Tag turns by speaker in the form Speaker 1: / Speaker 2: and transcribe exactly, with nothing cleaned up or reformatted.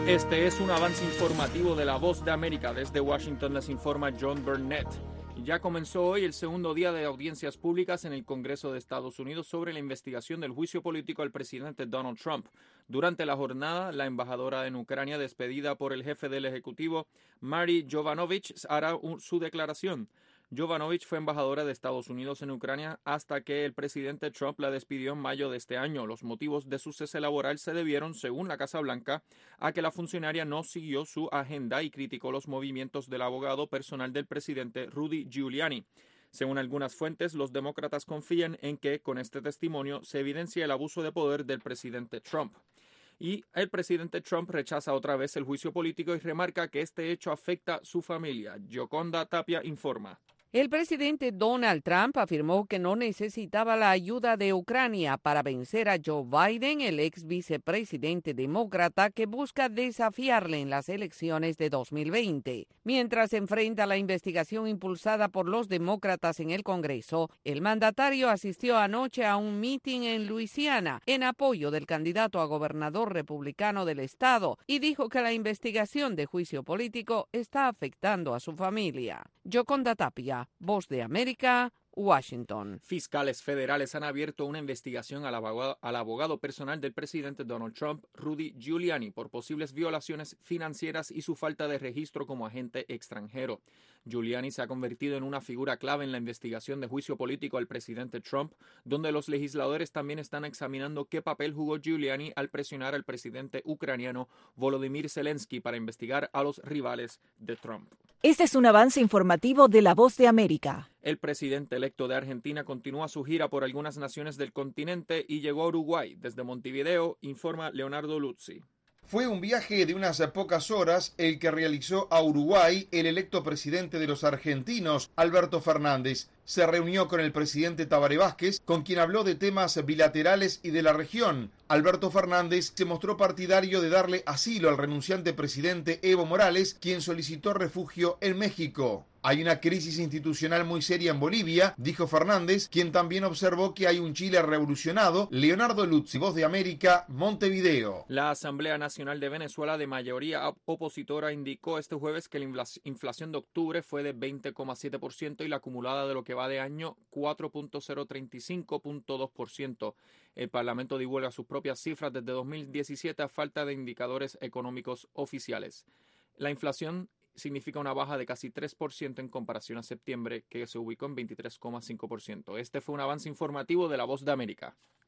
Speaker 1: Este es un avance informativo de La Voz de América. Desde Washington les informa John Burnett. Ya comenzó hoy el segundo día de audiencias públicas en el Congreso de Estados Unidos sobre la investigación del juicio político al presidente Donald Trump. Durante la jornada, la embajadora en Ucrania, despedida por el jefe del Ejecutivo, Mary Jovanovic, hará un, su declaración. Jovanovic fue embajadora de Estados Unidos en Ucrania hasta que el presidente Trump la despidió en mayo de este año. Los motivos de su cese laboral se debieron, según la Casa Blanca, a que la funcionaria no siguió su agenda y criticó los movimientos del abogado personal del presidente Rudy Giuliani. Según algunas fuentes, los demócratas confían en que con este testimonio se evidencie el abuso de poder del presidente Trump. Y el presidente Trump rechaza otra vez el juicio político y remarca que este hecho afecta a su familia. Yoconda Tapia informa.
Speaker 2: El presidente Donald Trump afirmó que no necesitaba la ayuda de Ucrania para vencer a Joe Biden, el ex vicepresidente demócrata que busca desafiarle en las elecciones de dos mil veinte. Mientras enfrenta la investigación impulsada por los demócratas en el Congreso, el mandatario asistió anoche a un mitin en Luisiana en apoyo del candidato a gobernador republicano del estado y dijo que la investigación de juicio político está afectando a su familia. Yoconda Tapia, Voz de América, Washington.
Speaker 1: Fiscales federales han abierto una investigación al abogado, al abogado personal del presidente Donald Trump, Rudy Giuliani, por posibles violaciones financieras y su falta de registro como agente extranjero. Giuliani se ha convertido en una figura clave en la investigación de juicio político al presidente Trump, donde los legisladores también están examinando qué papel jugó Giuliani al presionar al presidente ucraniano Volodymyr Zelensky para investigar a los rivales de Trump.
Speaker 3: Este es un avance informativo de La Voz de América.
Speaker 1: El presidente electo de Argentina continúa su gira por algunas naciones del continente y llegó a Uruguay. Desde Montevideo, informa Leonardo Luzzi.
Speaker 4: Fue un viaje de unas pocas horas el que realizó a Uruguay el electo presidente de los argentinos, Alberto Fernández. Se reunió con el presidente Tabaré Vázquez, con quien habló de temas bilaterales y de la región. Alberto Fernández se mostró partidario de darle asilo al renunciante presidente Evo Morales, quien solicitó refugio en México. Hay una crisis institucional muy seria en Bolivia, dijo Fernández, quien también observó que hay un Chile revolucionado. Leonardo Luzzi, Voz de América, Montevideo.
Speaker 1: La Asamblea Nacional de Venezuela, de mayoría opositora, indicó este jueves que la inflación de octubre fue de veinte coma siete por ciento y la acumulada de lo que va de año cuatro punto cero treinta y cinco punto dos por ciento. El Parlamento divulga sus propias cifras desde dos mil diecisiete a falta de indicadores económicos oficiales. La inflación significa una baja de casi tres por ciento en comparación a septiembre, que se ubicó en veintitrés coma cinco por ciento. Este fue un avance informativo de La Voz de América.